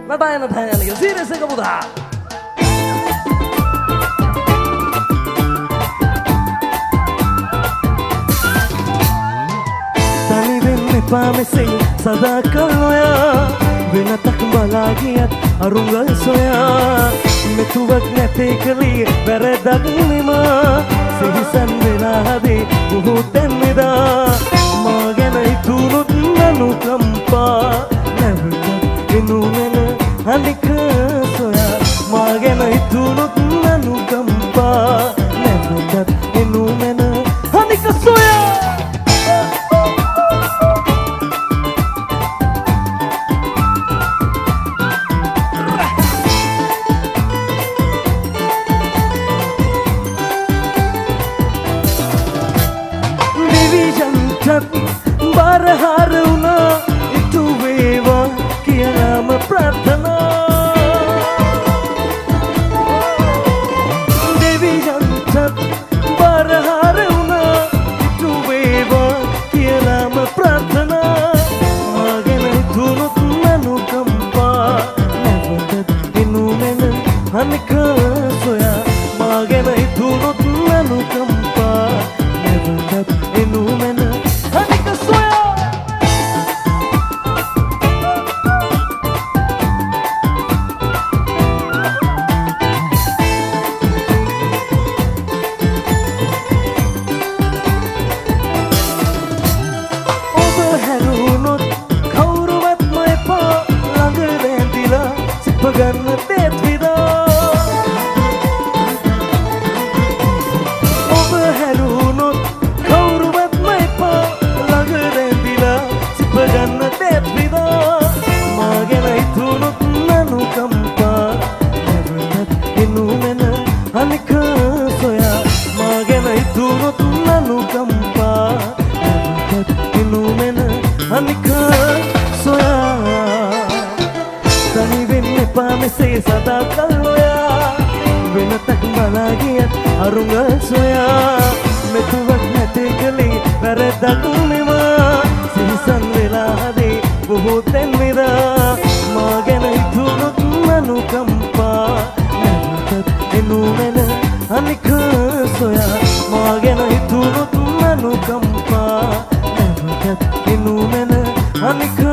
නටායන කියලා සීරියස් එක පුතා. තනි වෙන්න එපා මෙසේ සදාකල් ඔයා වෙනතක් බලා ගියත් අරුංගල් සොයා මෙතුවක් නැතේ කලී වැරදක් නෙමා සිහිසන් වෙලා හදේ මුහුතෙන් නිදා මා ගැන හිතුනොත් නනුකම්පා නැවතත් එනු නැන අනික සොයා මා ගැන හිතුනොත් නනුකම්පා නැවතත් එනු නැන අනික සොයා बारहार उना इतु वेवा किया नाम प्रार्थना देवी जंतक बारहार उना इतु वेवा किया नाम प्रार्थना मागे नहीं धुनुक ननुकंपा नवदत इनु मेन हनिक सोया मागे नहीं धुनुक ननुकंपा नवदत इनु मेन गन तेत विदा ඔබ හැරුණොත් කවුරුවත් මයිපා ළඟ රැඳිලා සිප ගන්න තෙත් විදා මා ගැන හිතුනොත් නනුකම්පා නැවතත් එනු නැන අනික සොයා මා ගැන හිතුනොත් නනුකම්පා නැවතත් එනු නැන අනික සොයා තනි වෙන්න එපා මෙසේ සදාකල් ඔයා වෙනතක් බලා ගියත් අරුංගල් සොයා මෙතුවක් නැතේ කලේ වැරදක් නෙමා සිහිසන් වෙලා හදේ බොහෝ තැන් විදා මා ගැන හිතුනොත් නනුකම්පා නැවතත් එනු නැන අනික සොයා මා ගැන හිතුනොත් නනුකම්පා නැවතත් එනු නැන අනික